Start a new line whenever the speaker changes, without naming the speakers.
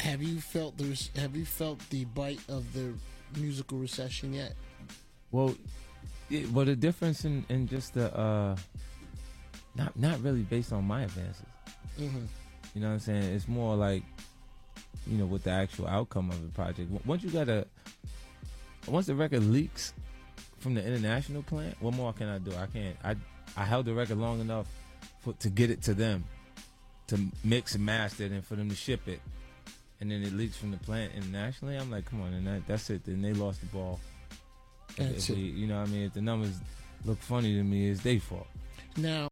Have you felt the bite of the musical recession yet?
Well, the difference in just the not really based on my advances.
Mm-hmm.
You know what I'm saying? It's more like, with the actual outcome of the project. Once the record leaks from the international plant, what more can I do? I can't. I held the record long enough to get it to them, to mix and master it, and for them to ship it, and then it leaks from the plant internationally. I'm like, come on, and that's it. Then they lost the ball.
That's it.
You know what I mean? If the numbers look funny to me, it's their fault.
Now,